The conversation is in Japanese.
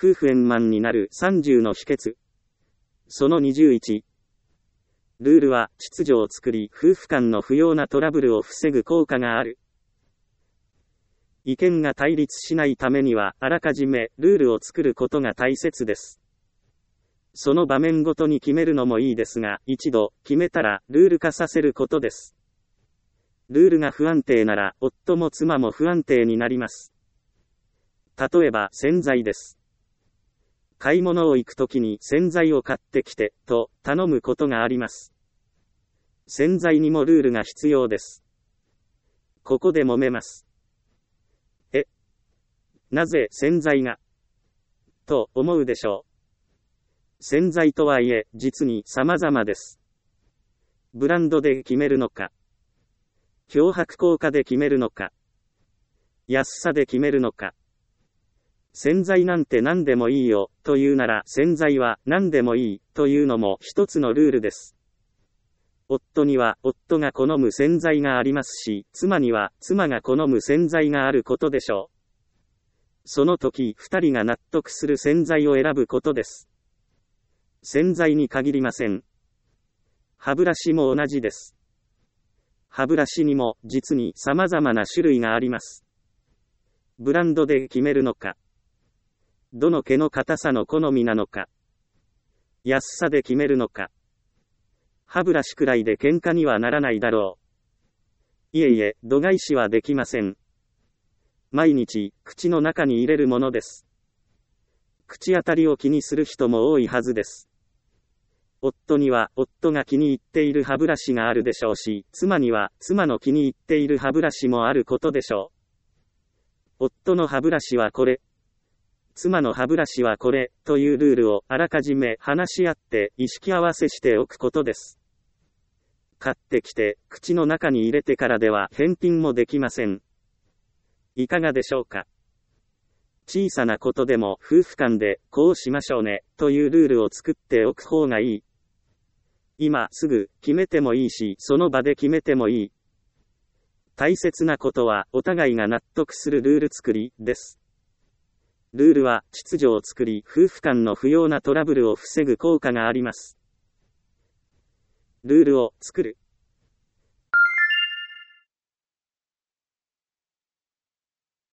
夫婦円満になる30の秘訣。その21。ルールは秩序を作り、夫婦間の不要なトラブルを防ぐ効果がある。意見が対立しないためには、あらかじめルールを作ることが大切です。その場面ごとに決めるのもいいですが、一度決めたらルール化させることです。ルールが不安定なら、夫も妻も不安定になります。例えば、洗剤です。買い物を行くときに洗剤を買ってきて、と頼むことがあります。洗剤にもルールが必要です。ここで揉めます。なぜ洗剤がと思うでしょう。洗剤とはいえ、実に様々です。ブランドで決めるのか、漂白効果で決めるのか、安さで決めるのか。洗剤なんて何でもいいよ、というなら洗剤は何でもいい、というのも一つのルールです。夫には夫が好む洗剤がありますし、妻には妻が好む洗剤があることでしょう。その時、二人が納得する洗剤を選ぶことです。洗剤に限りません。歯ブラシも同じです。歯ブラシにも実に様々な種類があります。ブランドで決めるのか、どの毛の硬さの好みなのか、安さで決めるのか。歯ブラシくらいで喧嘩にはならないだろう。いえいえ、度外視はできません。毎日、口の中に入れるものです。口当たりを気にする人も多いはずです。夫には、夫が気に入っている歯ブラシがあるでしょうし、妻には、妻の気に入っている歯ブラシもあることでしょう。夫の歯ブラシはこれ、妻の歯ブラシはこれ、というルールをあらかじめ話し合って意識合わせしておくことです。買ってきて、口の中に入れてからでは返品もできません。いかがでしょうか。小さなことでも夫婦間でこうしましょうねというルールを作っておく方がいい。今すぐ決めてもいいし、その場で決めてもいい。大切なことはお互いが納得するルール作りです。ルールは秩序を作り、夫婦間の不要なトラブルを防ぐ効果があります。ルールを作る。